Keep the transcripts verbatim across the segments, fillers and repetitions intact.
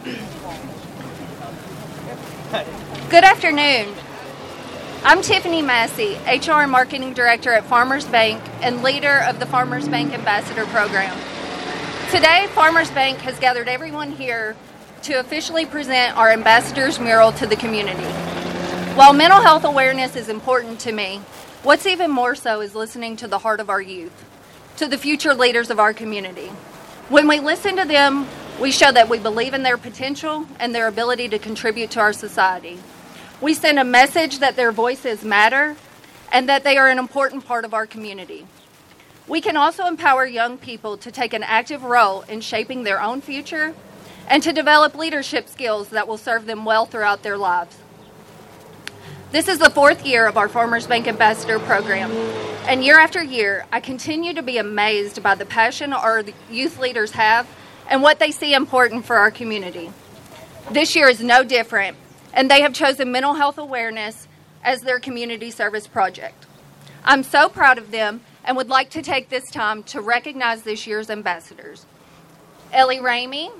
Good afternoon. I'm Tiffany Massey, H R and Marketing Director at Farmers Bank and leader of the Farmers Bank Ambassador Program. Today, Farmers Bank has gathered everyone here to officially present our Ambassadors Mural to the community. While mental health awareness is important to me, what's even more so is listening to the heart of our youth, to the future leaders of our community. When we listen to them, we show that we believe in their potential and their ability to contribute to our society. We send a message that their voices matter and that they are an important part of our community. We can also empower young people to take an active role in shaping their own future and to develop leadership skills that will serve them well throughout their lives. This is the fourth year of our Farmers Bank Ambassador Program, and year after year, I continue to be amazed by the passion our youth leaders have and what they see important for our community. This year is no different, and they have chosen mental health awareness as their community service project. I'm so proud of them and would like to take this time to recognize this year's ambassadors. Ellie Ramey,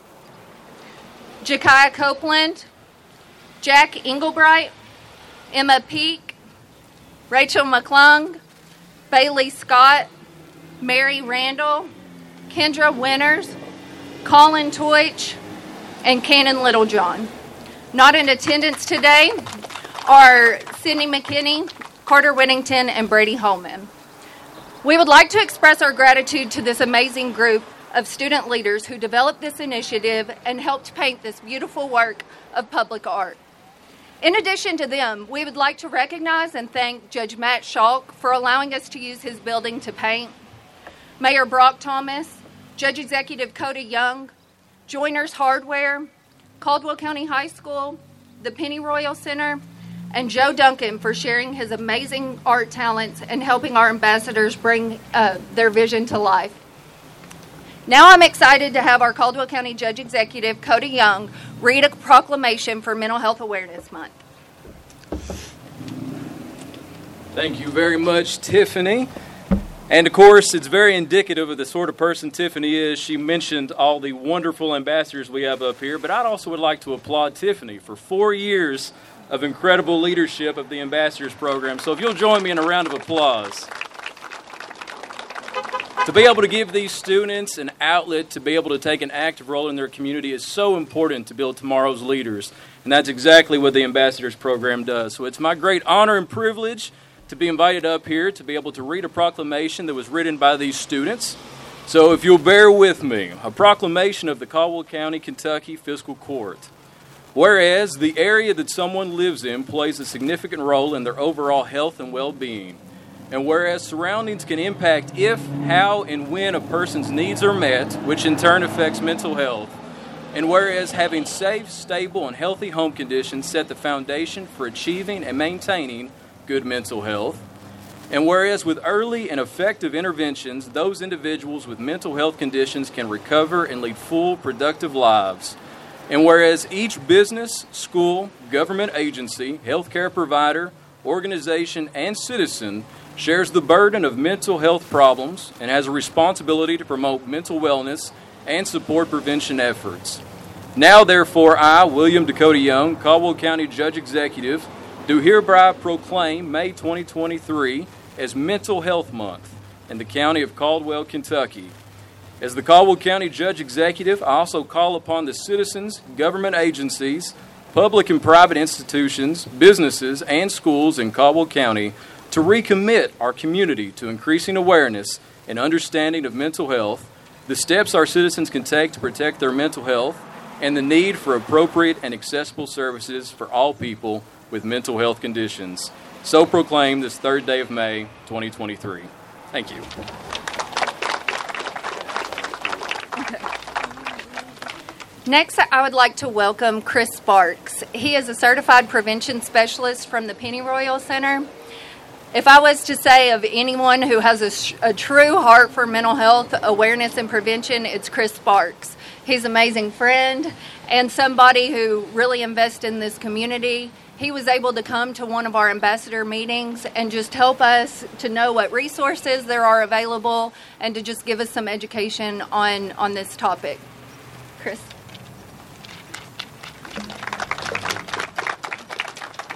Jakiah Copeland, Jack Englebright, Emma Peak, Rachel McClung, Bailey Scott, Mary Randall, Kendra Winters, Colin Toich, and Cannon Littlejohn. Not in attendance today are Sydney McKinney, Carter Whittington, and Brady Holman. We would like to express our gratitude to this amazing group of student leaders who developed this initiative and helped paint this beautiful work of public art. In addition to them, we would like to recognize and thank Judge Matt Schalk for allowing us to use his building to paint, Mayor Brock Thomas, Judge Executive Cody Young, Joiners Hardware, Caldwell County High School, the Pennyroyal Center, and Joe Duncan for sharing his amazing art talents and helping our ambassadors bring uh, their vision to life. Now I'm excited to have our Caldwell County Judge Executive, Cody Young, read a proclamation for Mental Health Awareness Month. Thank you very much, Tiffany. And of course, it's very indicative of the sort of person Tiffany is. She mentioned all the wonderful ambassadors we have up here, but I'd also would like to applaud Tiffany for four years of incredible leadership of the Ambassadors Program. So if you'll join me in a round of applause. To be able to give these students an outlet to be able to take an active role in their community is so important to build tomorrow's leaders. And that's exactly what the Ambassadors Program does. So it's my great honor and privilege to be invited up here to be able to read a proclamation that was written by these students. So if you'll bear with me, a proclamation of the Caldwell County, Kentucky Fiscal Court. Whereas the area that someone lives in plays a significant role in their overall health and well-being. And whereas surroundings can impact if, how, and when a person's needs are met, which in turn affects mental health. And whereas having safe, stable, and healthy home conditions set the foundation for achieving and maintaining good mental health. And whereas with early and effective interventions, those individuals with mental health conditions can recover and lead full, productive lives. And whereas each business, school, government agency, healthcare provider, organization, and citizen shares the burden of mental health problems and has a responsibility to promote mental wellness and support prevention efforts. Now, therefore, I, William Dakota Young, Caldwell County Judge Executive, do hereby proclaim May twenty twenty-three as Mental Health Month in the County of Caldwell, Kentucky. As the Caldwell County Judge Executive, I also call upon the citizens, government agencies, public and private institutions, businesses, and schools in Caldwell County to recommit our community to increasing awareness and understanding of mental health, the steps our citizens can take to protect their mental health, and the need for appropriate and accessible services for all people with mental health conditions. So proclaimed this third day of May, twenty twenty-three. Thank you. Next, I would like to welcome Chris Sparks. He is a certified prevention specialist from the Pennyroyal Center. If I was to say of anyone who has a, sh- a true heart for mental health awareness and prevention, it's Chris Sparks. He's an amazing friend and somebody who really invests in this community. He was able to come to one of our ambassador meetings and just help us to know what resources there are available and to just give us some education on, on this topic. Chris.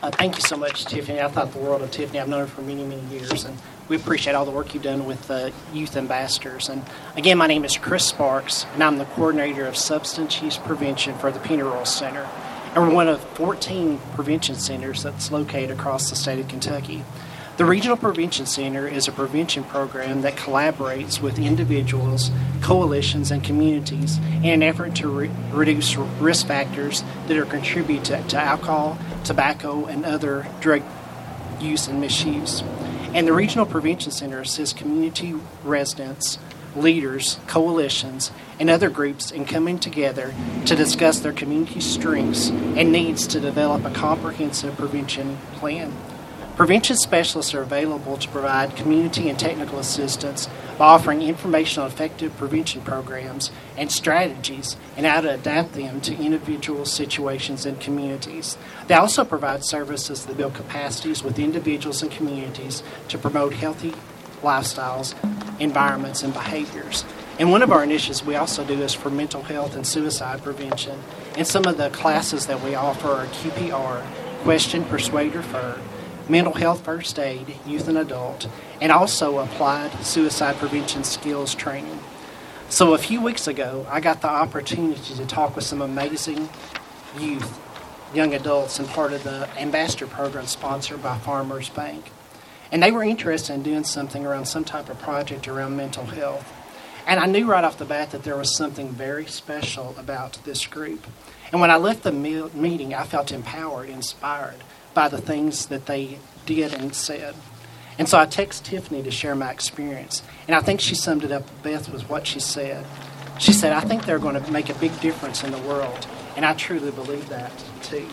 Uh, thank you so much, Tiffany. I thought the world of Tiffany. I've known her for many, many years, and we appreciate all the work you've done with uh, youth ambassadors. And again, my name is Chris Sparks, and I'm the coordinator of substance use prevention for the Pennyroyal Center. And we're one of fourteen prevention centers that's located across the state of Kentucky. The Regional Prevention Center is a prevention program that collaborates with individuals, coalitions, and communities in an effort to re- reduce risk factors that are contributed to, to alcohol, tobacco, and other drug use and misuse. And the Regional Prevention Center assists community residents, leaders, coalitions, and other groups in coming together to discuss their community strengths and needs to develop a comprehensive prevention plan. Prevention specialists are available to provide community and technical assistance by offering information on effective prevention programs and strategies and how to adapt them to individual situations and communities. They also provide services that build capacities with individuals and communities to promote healthy lifestyles, environments, and behaviors. And one of our initiatives we also do is for mental health and suicide prevention. And some of the classes that we offer are Q P R, Question, Persuade, Refer, Mental Health First Aid, Youth and Adult, and also applied suicide prevention skills training. So a few weeks ago, I got the opportunity to talk with some amazing youth, young adults, and part of the ambassador program sponsored by Farmers Bank. And they were interested in doing something around some type of project around mental health. And I knew right off the bat that there was something very special about this group. And when I left the me- meeting, I felt empowered, inspired by the things that they did and said. And so I texted Tiffany to share my experience. And I think she summed it up best with what she said. She said, I think they're going to make a big difference in the world. And I truly believe that, too.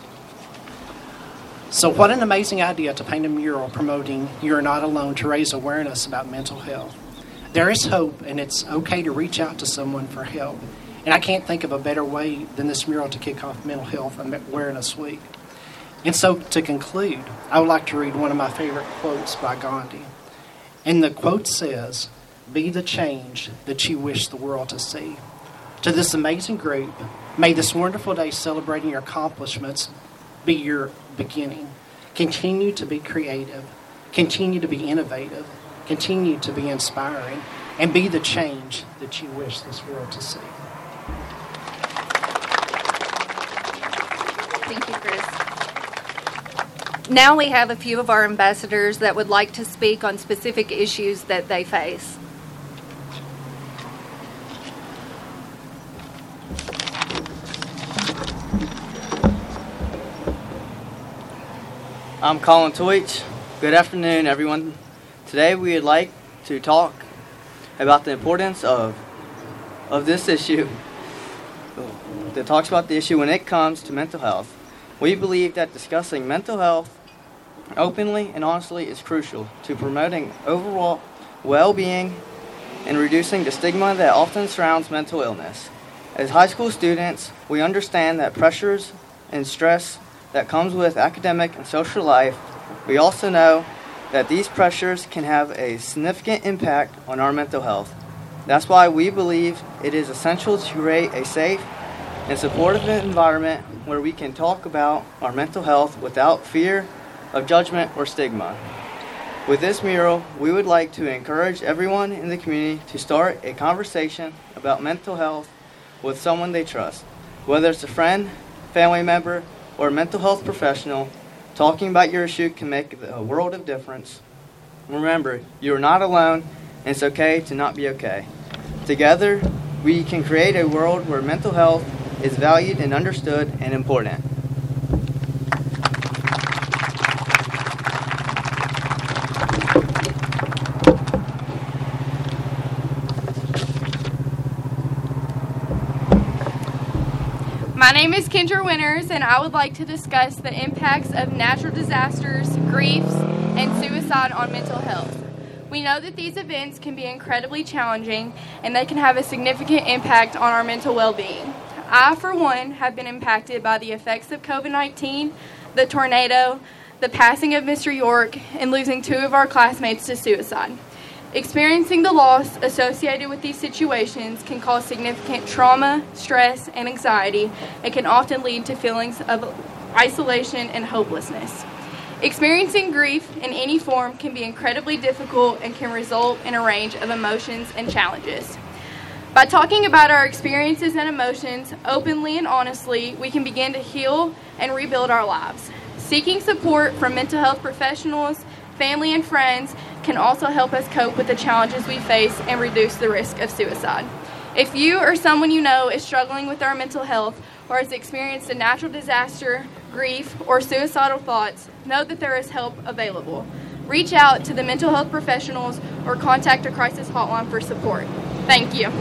So what an amazing idea to paint a mural promoting You're Not Alone to raise awareness about mental health. There is hope, and it's okay to reach out to someone for help. And I can't think of a better way than this mural to kick off Mental Health Awareness Week. And so, to conclude, I would like to read one of my favorite quotes by Gandhi. And the quote says, "Be the change that you wish the world to see." To this amazing group, may this wonderful day celebrating your accomplishments be your beginning. Continue to be creative. Continue to be innovative. Continue to be inspiring. And be the change that you wish this world to see. Thank you, Chris. Now we have a few of our ambassadors that would like to speak on specific issues that they face. I'm Colin Toich. Good afternoon, everyone. Today we would like to talk about the importance of of this issue that talks about the issue when it comes to mental health. We believe that discussing mental health openly and honestly is crucial to promoting overall well-being and reducing the stigma that often surrounds mental illness. As high school students, we understand that pressures and stress that comes with academic and social life. We also know that these pressures can have a significant impact on our mental health. That's why we believe it is essential to create a safe and supportive environment where we can talk about our mental health without fear of judgment or stigma. With this mural, we would like to encourage everyone in the community to start a conversation about mental health with someone they trust. Whether it's a friend, family member, or a mental health professional, talking about your issue can make a world of difference. Remember, you are not alone, and it's okay to not be okay. Together, we can create a world where mental health is valued and understood and important. My name is Kendra Winters, and I would like to discuss the impacts of natural disasters, griefs, and suicide on mental health. We know that these events can be incredibly challenging, and they can have a significant impact on our mental well-being. I, for one, have been impacted by the effects of covid nineteen, the tornado, the passing of Mister York, and losing two of our classmates to suicide. Experiencing the loss associated with these situations can cause significant trauma, stress, and anxiety. It can often lead to feelings of isolation, and hopelessness. Experiencing grief in any form can be incredibly difficult and can result in a range of emotions and challenges. By talking about our experiences and emotions openly and honestly, we can begin to heal and rebuild our lives. Seeking support from mental health professionals, family, and friends can also help us cope with the challenges we face and reduce the risk of suicide. If you or someone you know is struggling with our mental health or has experienced a natural disaster, grief, or suicidal thoughts, know that there is help available. Reach out to the mental health professionals or contact a crisis hotline for support. Thank you.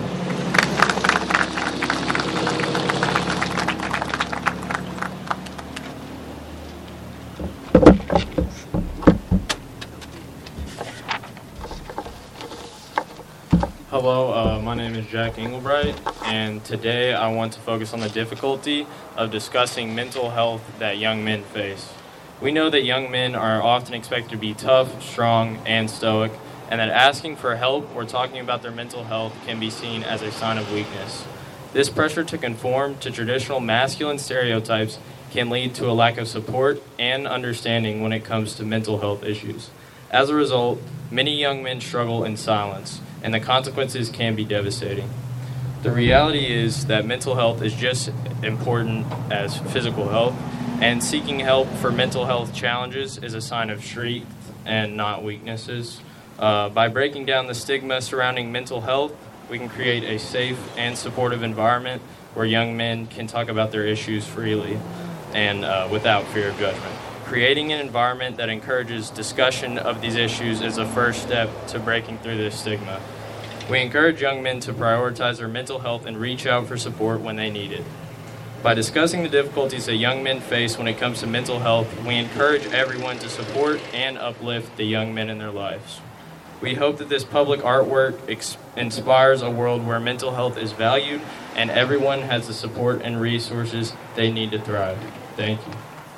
Hello, uh, my name is Jack Englebright, and today I want to focus on the difficulty of discussing mental health that young men face. We know that young men are often expected to be tough, strong, and stoic, and that asking for help or talking about their mental health can be seen as a sign of weakness. This pressure to conform to traditional masculine stereotypes can lead to a lack of support and understanding when it comes to mental health issues. As a result, many young men struggle in silence, and the consequences can be devastating. The reality is that mental health is just important as physical health, and seeking help for mental health challenges is a sign of strength and not weaknesses. Uh, by breaking down the stigma surrounding mental health, we can create a safe and supportive environment where young men can talk about their issues freely and uh, without fear of judgment. Creating an environment that encourages discussion of these issues is a first step to breaking through this stigma. We encourage young men to prioritize their mental health and reach out for support when they need it. By discussing the difficulties that young men face when it comes to mental health, we encourage everyone to support and uplift the young men in their lives. We hope that this public artwork ex- inspires a world where mental health is valued and everyone has the support and resources they need to thrive. Thank you.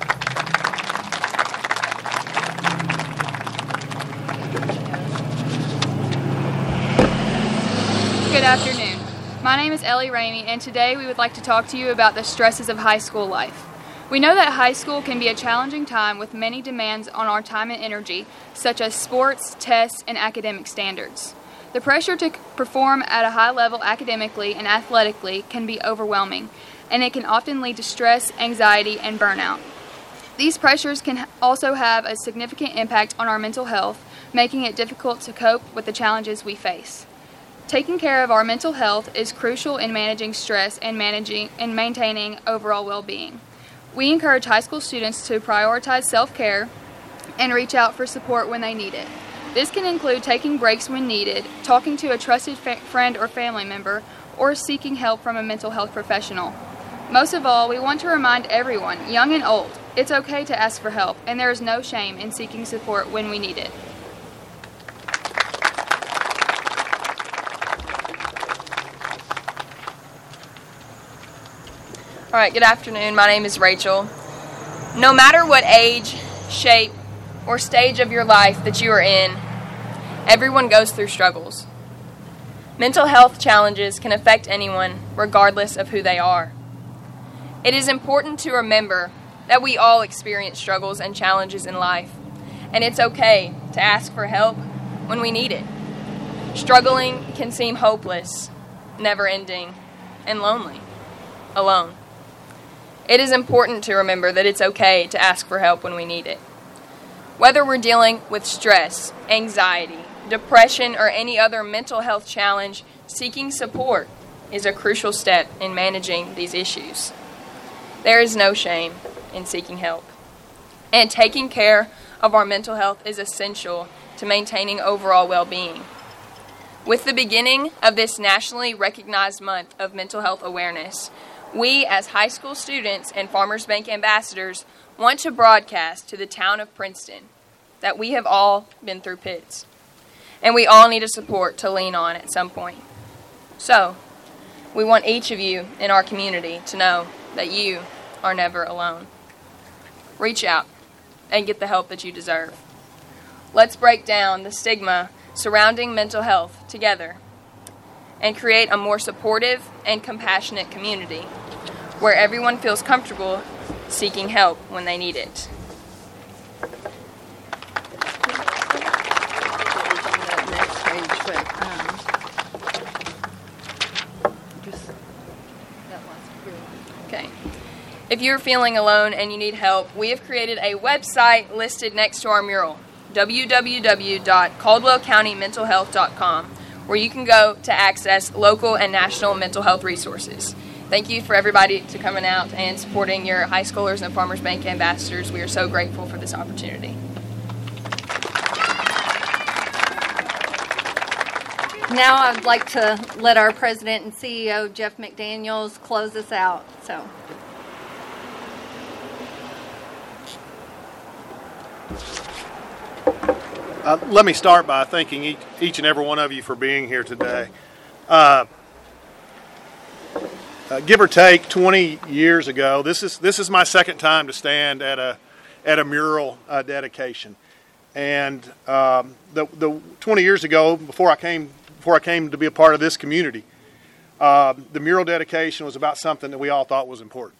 Good afternoon. My name is Ellie Ramey, and today we would like to talk to you about the stresses of high school life. We know that high school can be a challenging time with many demands on our time and energy, such as sports, tests, and academic standards. The pressure to perform at a high level academically and athletically can be overwhelming, and it can often lead to stress, anxiety, and burnout. These pressures can also have a significant impact on our mental health, making it difficult to cope with the challenges we face. Taking care of our mental health is crucial in managing stress and managing and maintaining overall well-being. We encourage high school students to prioritize self-care and reach out for support when they need it. This can include taking breaks when needed, talking to a trusted fa- friend or family member, or seeking help from a mental health professional. Most of all, we want to remind everyone, young and old, it's okay to ask for help, and there is no shame in seeking support when we need it. All right, good afternoon. My name is Rachel. No matter what age, shape, or stage of your life that you are in, everyone goes through struggles. Mental health challenges can affect anyone, regardless of who they are. It is important to remember that we all experience struggles and challenges in life, and it's okay to ask for help when we need it. Struggling can seem hopeless, never-ending, and lonely, alone. It is important to remember that it's okay to ask for help when we need it. Whether we're dealing with stress, anxiety, depression, or any other mental health challenge, seeking support is a crucial step in managing these issues. There is no shame in seeking help, and taking care of our mental health is essential to maintaining overall well-being. With the beginning of this nationally recognized month of mental health awareness, we, as high school students and Farmers Bank ambassadors, want to broadcast to the town of Princeton that we have all been through pits, and we all need a support to lean on at some point. So, we want each of you in our community to know that you are never alone. Reach out and get the help that you deserve. Let's break down the stigma surrounding mental health together and create a more supportive and compassionate community where everyone feels comfortable seeking help when they need it. Okay. If you're feeling alone and you need help, we have created a website listed next to our mural, w w w dot caldwell county mental health dot com, where you can go to access local and national mental health resources. Thank you for everybody to coming out and supporting your high schoolers and Farmers Bank ambassadors. We are so grateful for this opportunity. Now I'd like to let our president and C E O, Jeff McDaniels, close us out. So. Uh, let me start by thanking each, each and every one of you for being here today. Uh, uh, give or take twenty years ago, this is this is my second time to stand at a at a mural uh, dedication, and um, the the twenty years ago, before I came before I came to be a part of this community, uh, the mural dedication was about something that we all thought was important.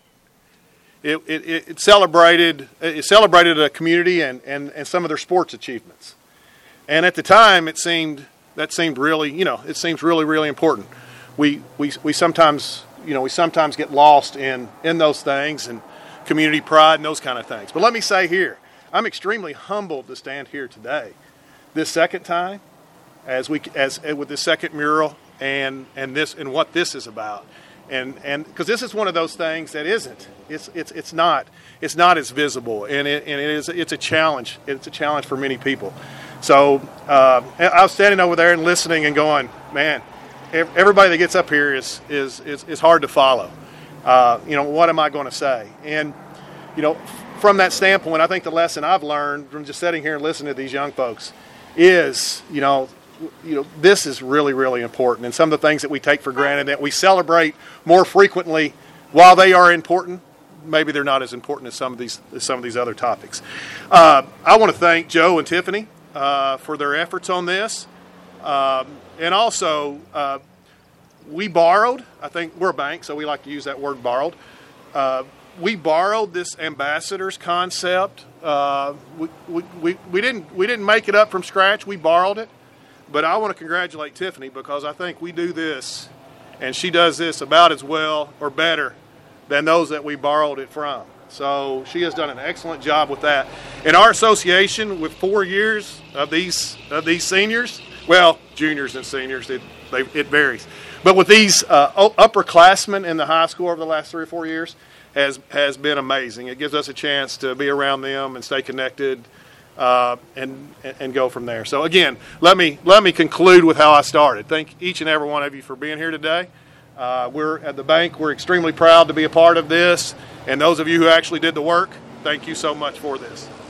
It it, it celebrated it celebrated a community and, and, and some of their sports achievements. And at the time, it seemed that seemed really, you know, it seems really, really important. We we we sometimes, you know, we sometimes get lost in in those things and community pride and those kind of things. But let me say here, I'm extremely humbled to stand here today, this second time, as we as with this second mural and and this and what this is about, and and because this is one of those things that isn't, it's it's it's not it's not as visible, and it and it is it's a challenge. It's a challenge for many people. So uh, I was standing over there and listening and going, man, everybody that gets up here is is is, is hard to follow. Uh, you know, what am I going to say? And, you know, from that standpoint, I think the lesson I've learned from just sitting here and listening to these young folks is, you know, you know, this is really, really important. And some of the things that we take for granted, that we celebrate more frequently, while they are important, maybe they're not as important as some of these as some of these other topics. Uh, I want to thank Joe and Tiffany Uh, for their efforts on this. Um, and also, uh, we borrowed, I think we're a bank, so we like to use that word borrowed. Uh, we borrowed this ambassadors concept. Uh, we, we, we, we, didn't, we didn't make it up from scratch, we borrowed it. But I want to congratulate Tiffany, because I think we do this, and she does this about as well or better than those that we borrowed it from. So she has done an excellent job with that. In our association, with four years of these of these seniors, well, juniors and seniors, it, they, it varies. But with these uh, upperclassmen in the high school over the last three or four years, has has been amazing. It gives us a chance to be around them and stay connected, uh, and and go from there. So again, let me let me conclude with how I started. Thank each and every one of you for being here today. Uh, we're at the bank. We're extremely proud to be a part of this. And those of you who actually did the work, thank you so much for this.